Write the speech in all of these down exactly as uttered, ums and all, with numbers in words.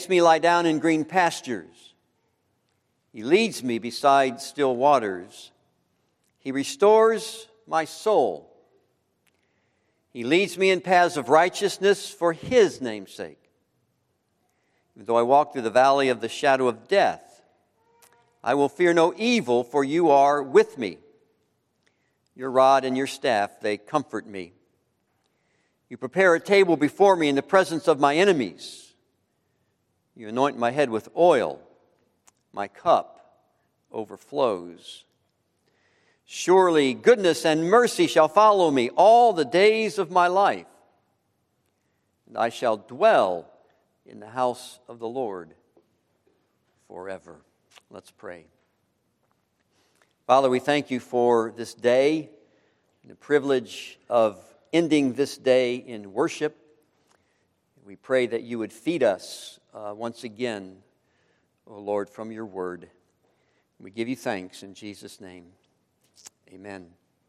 makes me lie down in green pastures. He leads me beside still waters. He restores my soul. He leads me in paths of righteousness for His name's sake. Even though I walk through the valley of the shadow of death, I will fear no evil, for you are with me. Your rod and your staff, they comfort me. You prepare a table before me in the presence of my enemies. You anoint my head with oil. My cup overflows. Surely goodness and mercy shall follow me all the days of my life, and I shall dwell in the house of the Lord forever. Let's pray. Father, we thank you for this day and the privilege of ending this day in worship. We pray that you would feed us uh, once again, O Lord, from your word. We give you thanks in Jesus' name. Amen.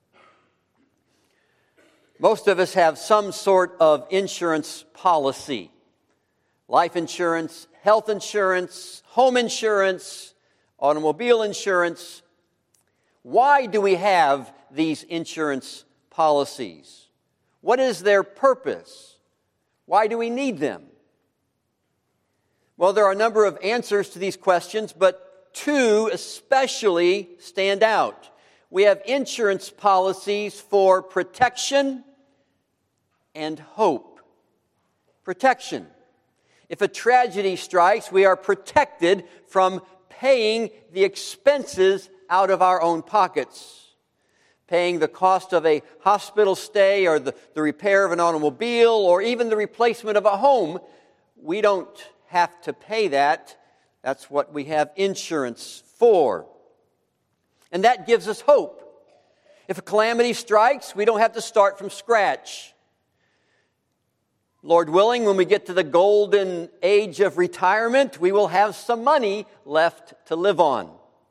Most of us have some sort of insurance policy. Life insurance, health insurance, home insurance, automobile insurance. Why do we have these insurance policies? What is their purpose? Why do we need them? Well, there are a number of answers to these questions, but two especially stand out. We have insurance policies for protection and hope. Protection. If a tragedy strikes, we are protected from paying the expenses out of our own pockets. Paying the cost of a hospital stay or the, the repair of an automobile or even the replacement of a home. We don't have to pay that. That's what we have insurance for. And that gives us hope. If a calamity strikes, we don't have to start from scratch. Lord willing, when we get to the golden age of retirement, we will have some money left to live on.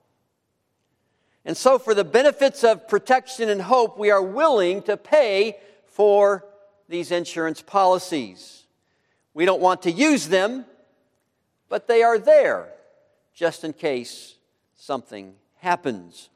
And so for the benefits of protection and hope, we are willing to pay for these insurance policies. We don't want to use them, but they are there just in case something happens.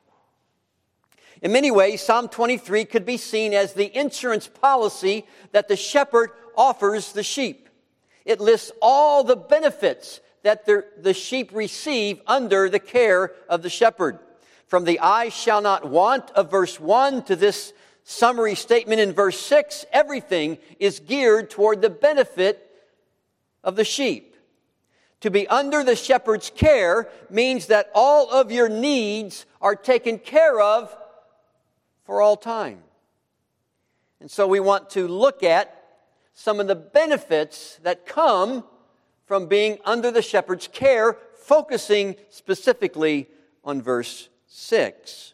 In many ways, Psalm twenty-three could be seen as the insurance policy that the shepherd offers the sheep. It lists all the benefits that the, the sheep receive under the care of the shepherd. From the "I shall not want" of verse one to this summary statement in verse six, everything is geared toward the benefit of the sheep. To be under the shepherd's care means that all of your needs are taken care of for all time. And so we want to look at some of the benefits that come from being under the shepherd's care, focusing specifically on verse six.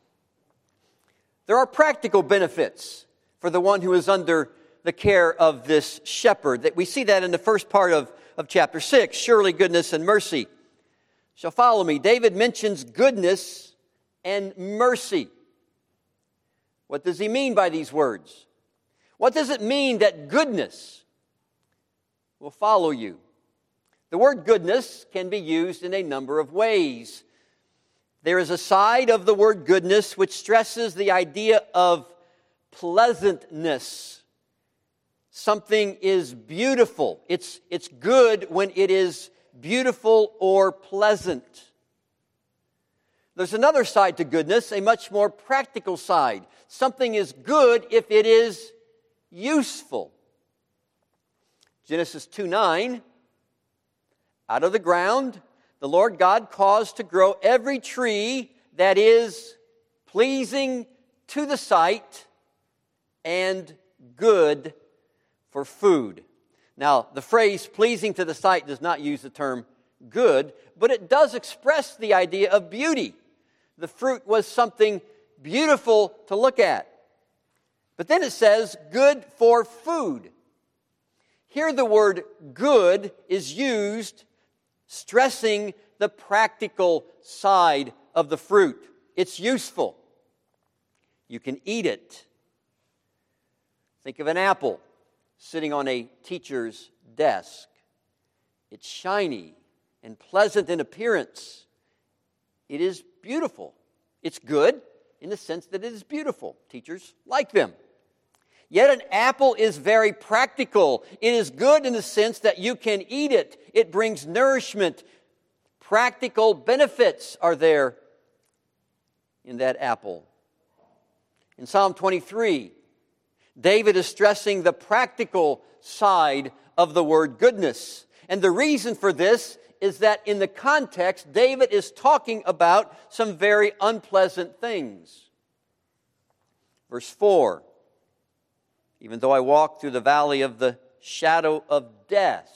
There are practical benefits for the one who is under the care of this shepherd. That we see that in the first part of, of chapter six. Surely goodness and mercy shall follow me. David mentions goodness and mercy. What does he mean by these words? What does it mean that goodness will follow you? The word goodness can be used in a number of ways. There is a side of the word goodness which stresses the idea of pleasantness. Something is beautiful. It's, it's good when it is beautiful or pleasant. There's another side to goodness, a much more practical side. Something is good if it is useful. Genesis two nine, out of the ground the Lord God caused to grow every tree that is pleasing to the sight and good for food. Now, the phrase pleasing to the sight does not use the term good, but it does express the idea of beauty. The fruit was something beautiful to look at. But then it says good for food. Here the word good is used stressing the practical side of the fruit. It's useful. You can eat it. Think of an apple sitting on a teacher's desk. It's shiny and pleasant in appearance. It is beautiful. It's good in the sense that it is beautiful. Teachers like them. Yet an apple is very practical. It is good in the sense that you can eat it. It brings nourishment. Practical benefits are there in that apple. In Psalm twenty-three, David is stressing the practical side of the word goodness. And the reason for this is that in the context, David is talking about some very unpleasant things. Verse four, even though I walk through the valley of the shadow of death,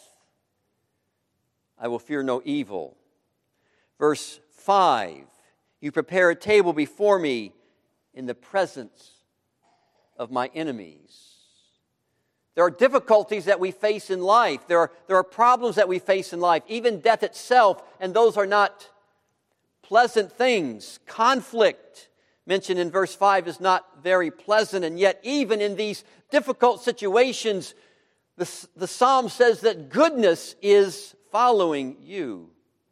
I will fear no evil. Verse five, you prepare a table before me in the presence of my enemies. There are difficulties that we face in life. There are, there are problems that we face in life, even death itself, and those are not pleasant things. Conflict, mentioned in verse five, is not very pleasant, and yet even in these difficult situations, the, the psalm says that goodness is following you.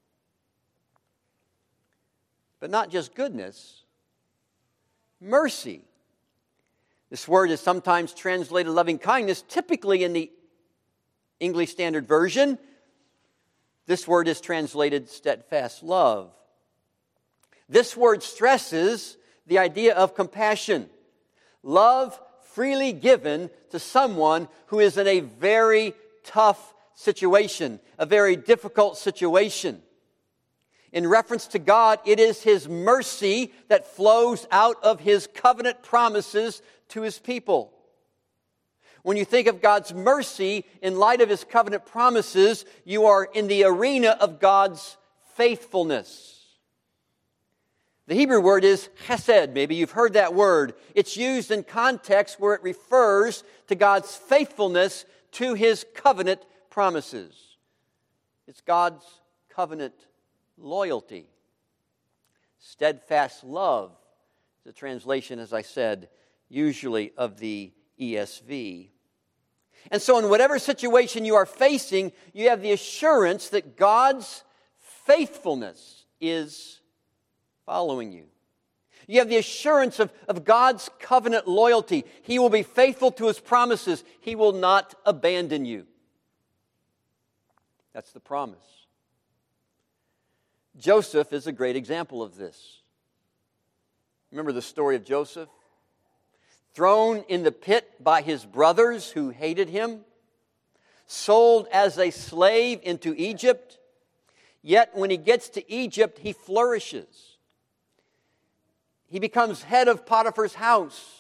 But not just goodness, mercy. This word is sometimes translated loving kindness. Typically in the English Standard Version, this word is translated steadfast love. This word stresses the idea of compassion. Love freely given to someone who is in a very tough situation, a very difficult situation. In reference to God, it is His mercy that flows out of His covenant promises to His people. When you think of God's mercy in light of His covenant promises, you are in the arena of God's faithfulness. The Hebrew word is chesed. Maybe you've heard that word. It's used in context where it refers to God's faithfulness to His covenant promises. It's God's covenant loyalty. Steadfast love is a translation, as I said, usually of the E S V. And so in whatever situation you are facing, you have the assurance that God's faithfulness is following you. You have the assurance of, of God's covenant loyalty. He will be faithful to His promises. He will not abandon you. That's the promise. Joseph is a great example of this. Remember the story of Joseph? Thrown in the pit by his brothers who hated him, sold as a slave into Egypt, yet when he gets to Egypt, he flourishes. He becomes head of Potiphar's house.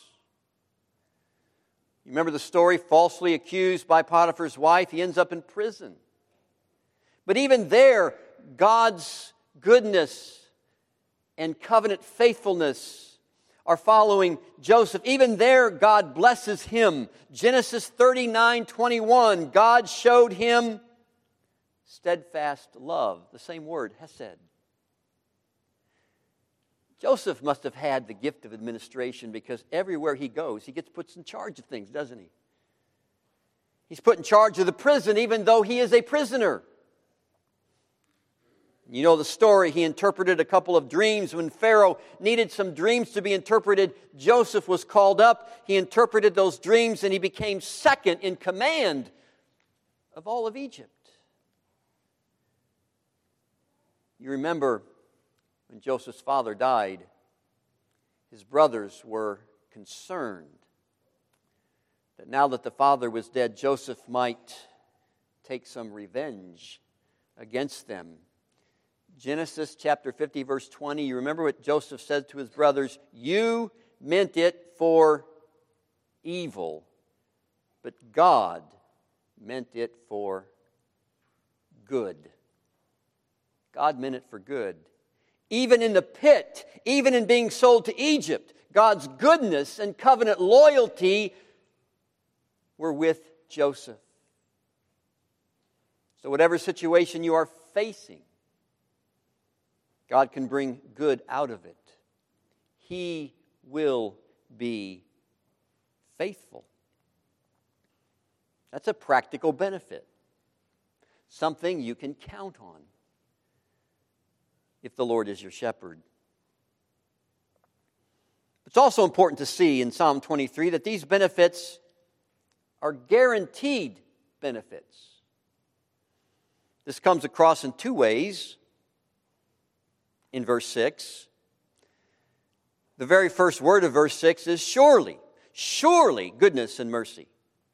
You remember the story? Falsely accused by Potiphar's wife, he ends up in prison. But even there, God's goodness and covenant faithfulness are following Joseph. Even there, God blesses him. Genesis thirty-nine twenty-one, God showed him steadfast love. The same word, hesed. Joseph must have had the gift of administration because everywhere he goes, he gets put in charge of things, doesn't he? He's put in charge of the prison even though he is a prisoner. You know the story. He interpreted a couple of dreams. When Pharaoh needed some dreams to be interpreted, Joseph was called up. He interpreted those dreams and he became second in command of all of Egypt. You remember when Joseph's father died, his brothers were concerned that now that the father was dead, Joseph might take some revenge against them. Genesis chapter fifty, verse twenty, you remember what Joseph said to his brothers? You meant it for evil, but God meant it for good. God meant it for good. Even in the pit, even in being sold to Egypt, God's goodness and covenant loyalty were with Joseph. So whatever situation you are facing, God can bring good out of it. He will be faithful. That's a practical benefit. something you can count on if the Lord is your shepherd. It's also important to see in Psalm twenty-three that these benefits are guaranteed benefits. This comes across in two ways in verse six. The very first word of verse six is surely. Surely goodness and mercy.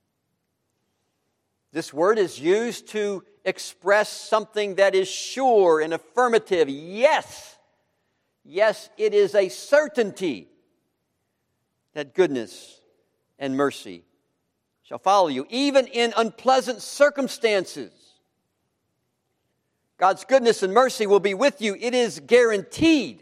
This word is used to express something that is sure and affirmative. Yes, yes, it is a certainty that goodness and mercy shall follow you, even in unpleasant circumstances. God's goodness and mercy will be with you. It is guaranteed.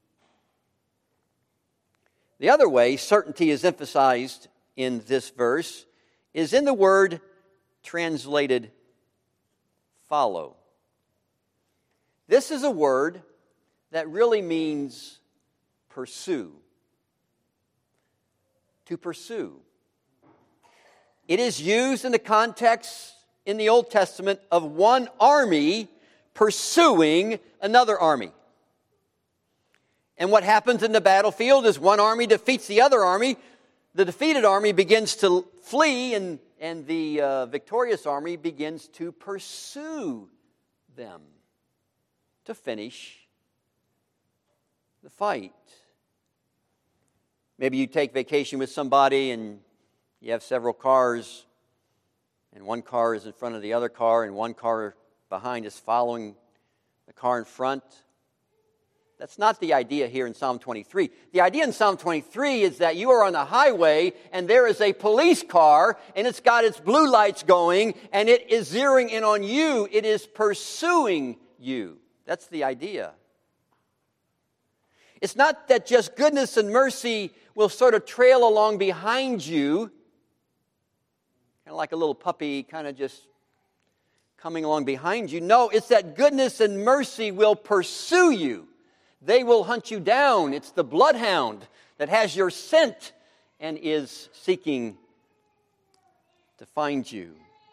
The other way certainty is emphasized in this verse is in the word translated follow. This is a word that really means pursue. To pursue. It is used in the context in the Old Testament of one army pursuing another army. And what happens in the battlefield is one army defeats the other army. The defeated army begins to flee, and, and the uh, victorious army begins to pursue them to finish the fight. Maybe you take vacation with somebody and you have several cars, and one car is in front of the other car, and one car behind is following the car in front. That's not the idea here in Psalm twenty-three. The idea in Psalm twenty-three is that you are on the highway and there is a police car and it's got its blue lights going and it is zeroing in on you. It is pursuing you. That's the idea. It's not that just goodness and mercy will sort of trail along behind you, kind of like a little puppy kind of just coming along behind you. No, it's that goodness and mercy will pursue you. They will hunt you down. It's the bloodhound that has your scent and is seeking to find you.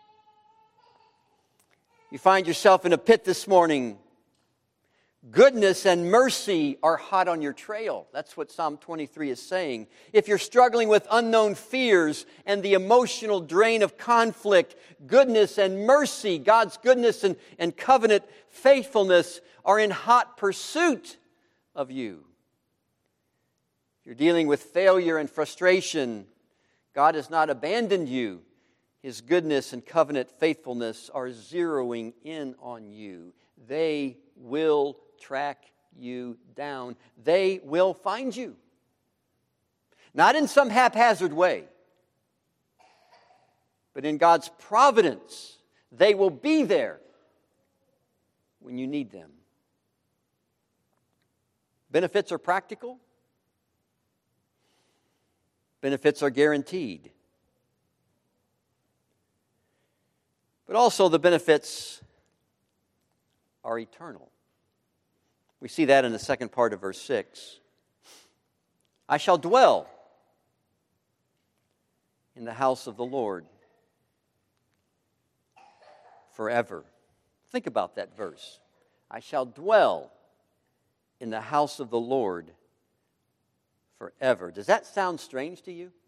You find yourself in a pit this morning. Goodness and mercy are hot on your trail. That's what Psalm twenty-three is saying. If you're struggling with unknown fears and the emotional drain of conflict, goodness and mercy, God's goodness and, and covenant faithfulness are in hot pursuit of you. If you're dealing with failure and frustration, God has not abandoned you. His goodness and covenant faithfulness are zeroing in on you. They will track you down. They will find you. Not in some haphazard way, but in God's providence. They will be there when you need them. Benefits are practical. Benefits are guaranteed. But also the benefits are eternal. We see that in the second part of verse six. I shall dwell in the house of the Lord forever. Think about that verse. I shall dwell in the house of the Lord forever. Does that sound strange to you?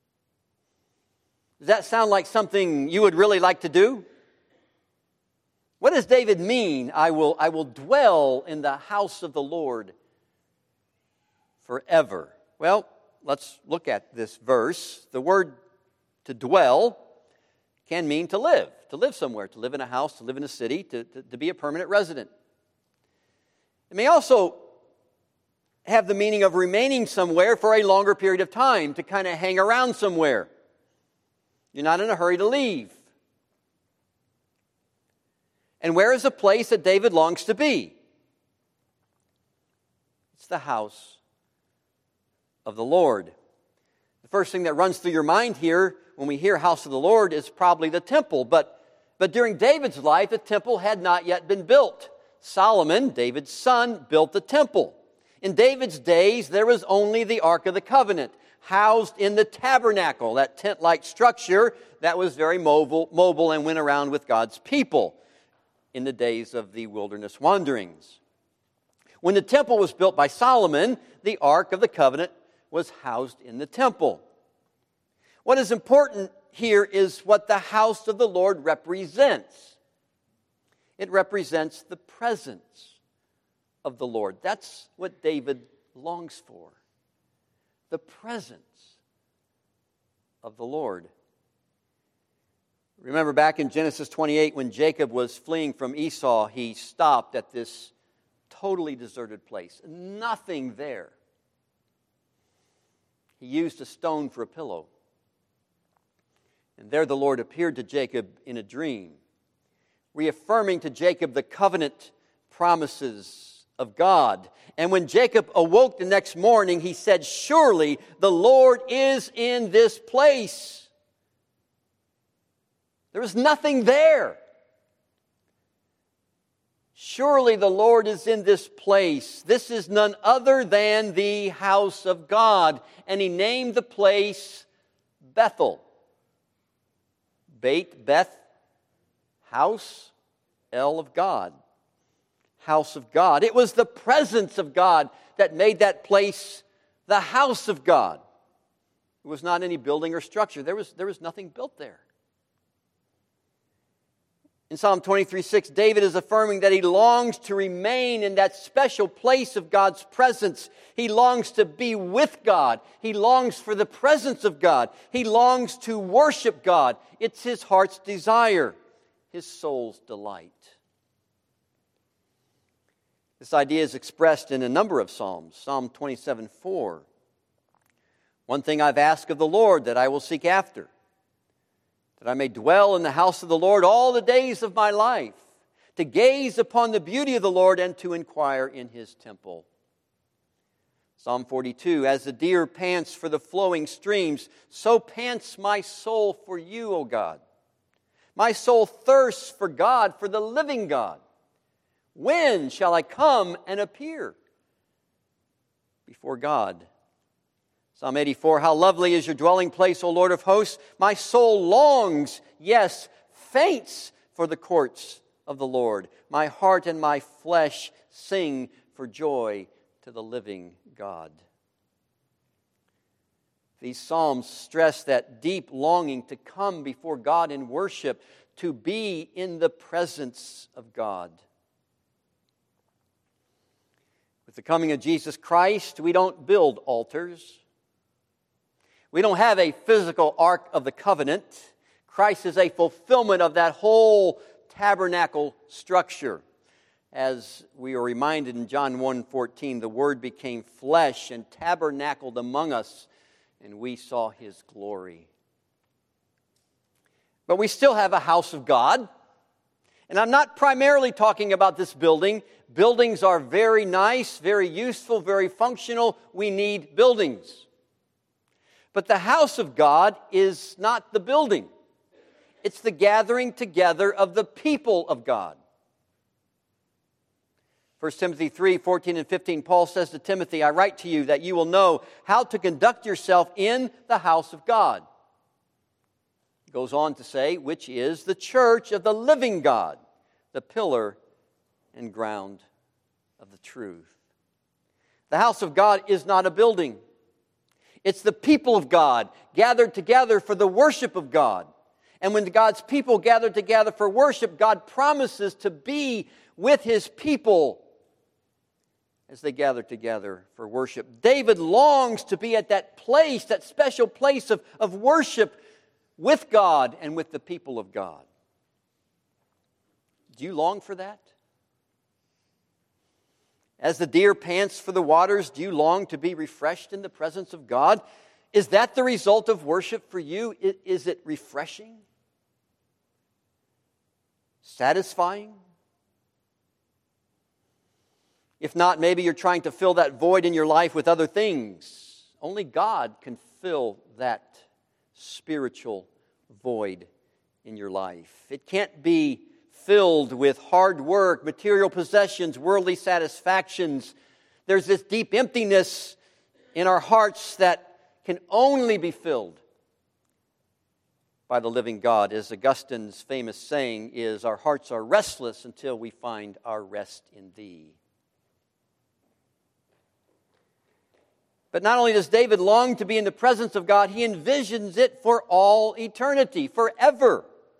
Does that sound like something you would really like to do? What does David mean? I will, I will dwell in the house of the Lord forever. Well, let's look at this verse. The word to dwell can mean to live, to live somewhere, to live in a house, to live in a city, to, to, to be a permanent resident. It may also have the meaning of remaining somewhere for a longer period of time, to kind of hang around somewhere. You're not in a hurry to leave. And where is the place that David longs to be? It's the house of the Lord. The first thing that runs through your mind here when we hear house of the Lord is probably the temple. But, but during David's life, the temple had not yet been built. Solomon, David's son, built the temple. In David's days, there was only the Ark of the Covenant, housed in the tabernacle, that tent-like structure that was very mobile, mobile and went around with God's people. in the days of the wilderness wanderings. When the temple was built by Solomon, the Ark of the Covenant was housed in the temple. What is important here is what the house of the Lord represents. It represents the presence of the Lord. That's what David longs for. The presence of the Lord. Remember back in Genesis twenty-eight when Jacob was fleeing from Esau, he stopped at this totally deserted place. Nothing there. He used a stone for a pillow. And there the Lord appeared to Jacob in a dream, reaffirming to Jacob the covenant promises of God. And when Jacob awoke the next morning, he said, "Surely the Lord is in this place." There was nothing there. Surely the Lord is in this place. This is none other than the house of God. And he named the place Bethel. Beit, Beth, house, El of God. House of God. It was the presence of God that made that place the house of God. It was not any building or structure. There was, there was nothing built there. In Psalm twenty-three six, David is affirming that he longs to remain in that special place of God's presence. He longs to be with God. He longs for the presence of God. He longs to worship God. It's his heart's desire, his soul's delight. This idea is expressed in a number of Psalms. Psalm twenty-seven four. One thing I've asked of the Lord that I will seek after, that I may dwell in the house of the Lord all the days of my life, to gaze upon the beauty of the Lord and to inquire in his temple. Psalm forty-two, as the deer pants for the flowing streams, so pants my soul for you, O God. My soul thirsts for God, for the living God. When shall I come and appear before God? Psalm eighty-four, how lovely is your dwelling place, O Lord of hosts. My soul longs, yes, faints for the courts of the Lord. My heart and my flesh sing for joy to the living God. These psalms stress that deep longing to come before God in worship, to be in the presence of God. With the coming of Jesus Christ, we don't build altars. We don't have a physical Ark of the Covenant. Christ is a fulfillment of that whole tabernacle structure. As we are reminded in John one fourteen, the Word became flesh and tabernacled among us, and we saw his glory. But we still have a house of God. And I'm not primarily talking about this building. Buildings are very nice, very useful, very functional. We need buildings. But the house of God is not the building. It's the gathering together of the people of God. First Timothy three, fourteen and fifteen, Paul says to Timothy, I write to you that you will know how to conduct yourself in the house of God. He goes on to say, which is the church of the living God, the pillar and ground of the truth. The house of God is not a building. It's the people of God gathered together for the worship of God. And when God's people gather together for worship, God promises to be with his people as they gather together for worship. David longs to be at that place, that special place of, of worship with God and with the people of God. Do you long for that? As the deer pants for the waters, do you long to be refreshed in the presence of God? Is that the result of worship for you? Is it refreshing? Satisfying? If not, maybe you're trying to fill that void in your life with other things. Only God can fill that spiritual void in your life. It can't be filled with hard work, material possessions, worldly satisfactions. There's this deep emptiness in our hearts that can only be filled by the living God. As Augustine's famous saying is, our hearts are restless until we find our rest in Thee. But not only does David long to be in the presence of God, he envisions it for all eternity, forever.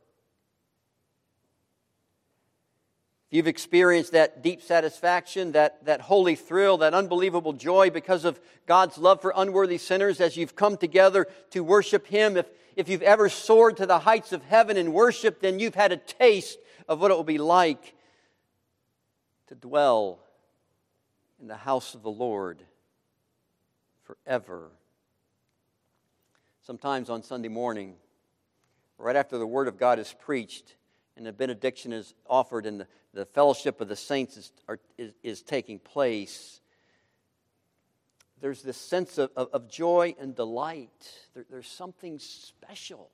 If you've experienced that deep satisfaction, that, that holy thrill, that unbelievable joy because of God's love for unworthy sinners as you've come together to worship Him, if, if you've ever soared to the heights of heaven in worship, then you've had a taste of what it will be like to dwell in the house of the Lord forever. Sometimes on Sunday morning, right after the Word of God is preached and the benediction is offered and the, the fellowship of the saints is, are, is, is taking place, there's this sense of, of, of joy and delight. There, there's something special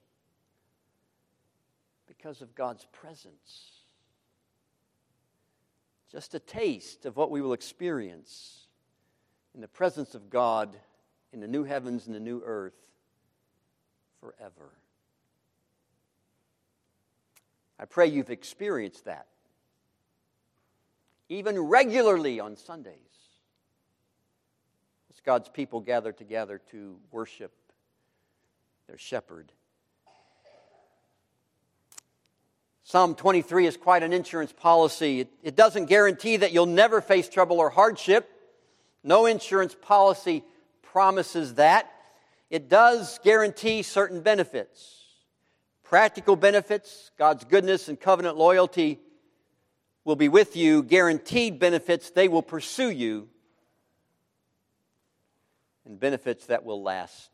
because of God's presence. Just a taste of what we will experience in the presence of God in the new heavens and the new earth forever. I pray you've experienced that, even regularly on Sundays, as God's people gather together to worship their shepherd. Psalm twenty-three is quite an insurance policy. It, it doesn't guarantee that you'll never face trouble or hardship. No insurance policy promises that. It does guarantee certain benefits. Practical benefits, God's goodness and covenant loyalty will be with you. Guaranteed benefits, they will pursue you. And benefits that will last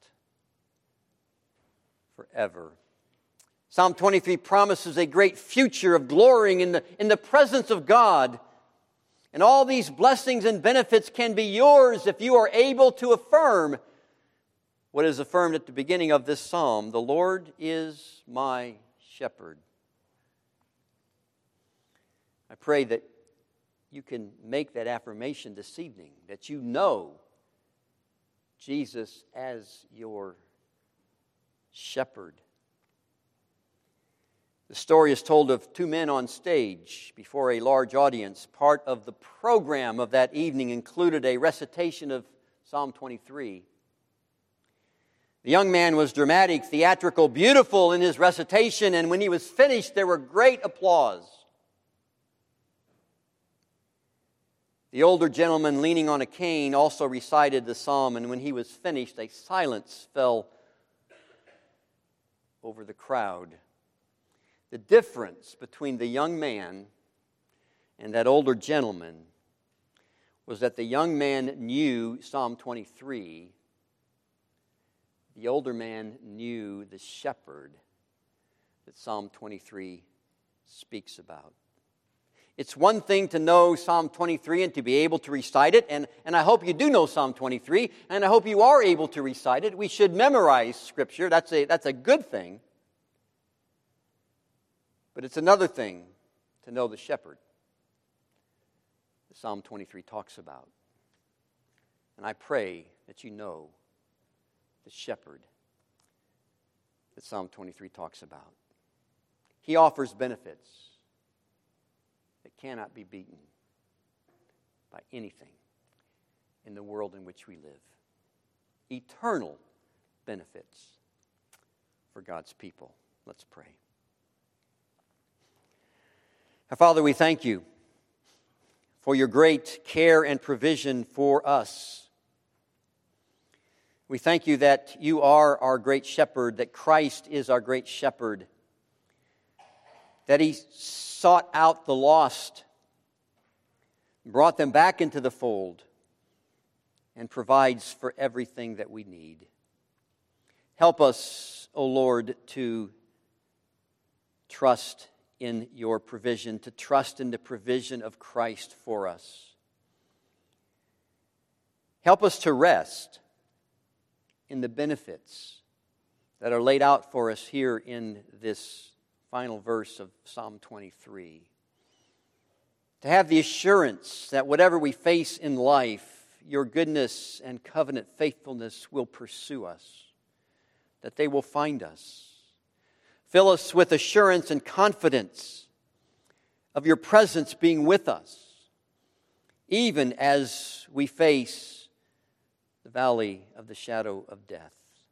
forever. Psalm twenty-three promises a great future of glorying in the, in the presence of God. And all these blessings and benefits can be yours if you are able to affirm what is affirmed at the beginning of this psalm: the Lord is my shepherd. I pray that you can make that affirmation this evening, that you know Jesus as your shepherd. The story is told of two men on stage before a large audience. Part of the program of that evening included a recitation of Psalm twenty-three. The young man was dramatic, theatrical, beautiful in his recitation, and when he was finished, there were great applause. The older gentleman, leaning on a cane, also recited the psalm, and when he was finished, a silence fell over the crowd. The difference between the young man and that older gentleman was that the young man knew Psalm twenty-three. The older man knew the shepherd that Psalm twenty-three speaks about. It's one thing to know Psalm twenty-three and to be able to recite it, and, and I hope you do know Psalm twenty-three, and I hope you are able to recite it. We should memorize Scripture. That's a, that's a good thing. But it's another thing to know the shepherd that Psalm twenty-three talks about. And I pray that you know the shepherd that Psalm twenty-three talks about. He offers benefits that cannot be beaten by anything in the world in which we live. Eternal benefits for God's people. Let's pray. Our Father, we thank you for your great care and provision for us. We thank you that you are our great shepherd, that Christ is our great shepherd, that he sought out the lost, brought them back into the fold, and provides for everything that we need. Help us, O Lord, to trust in your provision, to trust in the provision of Christ for us. Help us to rest in the benefits that are laid out for us here in this final verse of Psalm twenty-three. To have the assurance that whatever we face in life, your goodness and covenant faithfulness will pursue us, that they will find us. Fill us with assurance and confidence of your presence being with us, even as we face the valley of the shadow of death.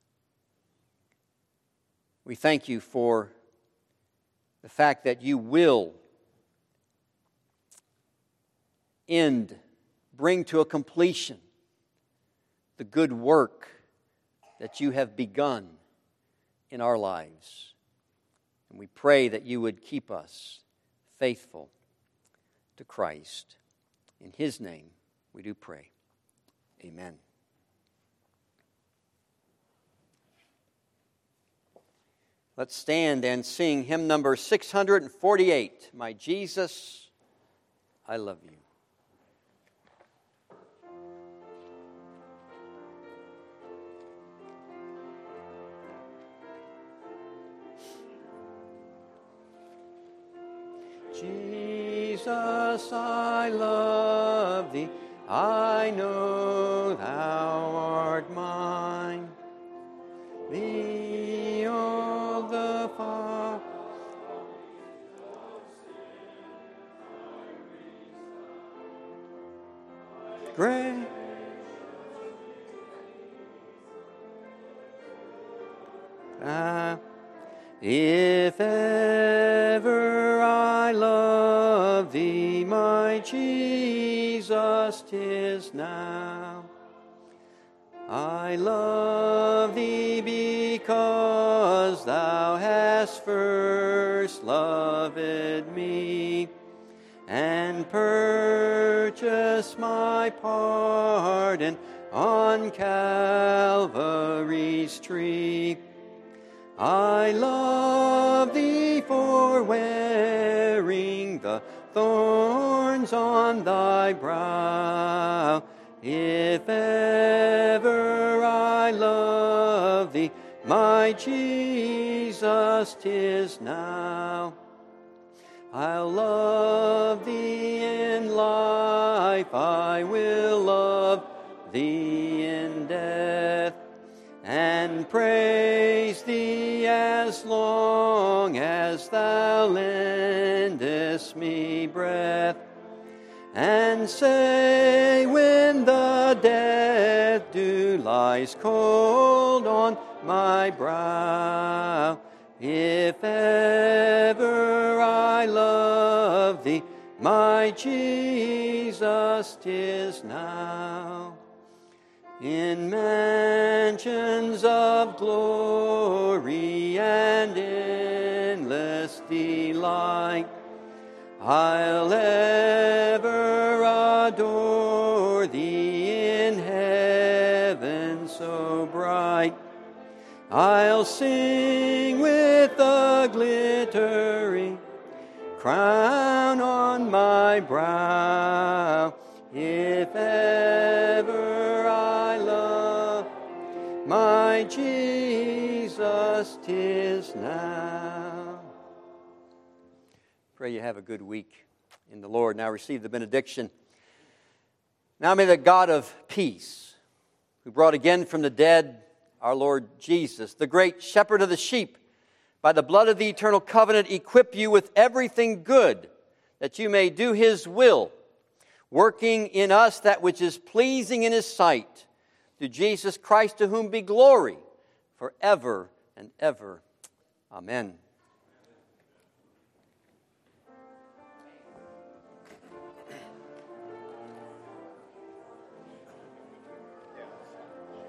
We thank you for the fact that you will end, bring to a completion the good work that you have begun in our lives. And we pray that you would keep us faithful to Christ. In His name we do pray. Amen. Let's stand and sing hymn number six hundred forty-eight, My Jesus, I Love You. Jesus, I love Thee, I know Thou art mine. Thee all the far great ah, if ever I love Thee, my Jesus, 'tis now. I love Thee because Thou hast first loved me, and purchased my pardon on Calvary's tree. I love Thee for wearing the thorns on Thy brow. If ever I love Thee, my Jesus, 'tis now. I'll love Thee in life, I will love Thee in death, and praise Thee as long as Thou lendest me breath, and say when the death dew lies cold on my brow, if ever I love Thee, my Jesus, 'tis now. In mansions of glory and endless delight, I'll ever adore Thee in heaven so bright. I'll sing with the glittering crown on my brow, if ever I love my Jesus, 'tis now. Pray you have a good week in the Lord. Now receive the benediction. Now may the God of peace, who brought again from the dead our Lord Jesus, the great shepherd of the sheep, by the blood of the eternal covenant, equip you with everything good, that you may do His will, working in us that which is pleasing in His sight, through Jesus Christ, to whom be glory forever and ever. Amen.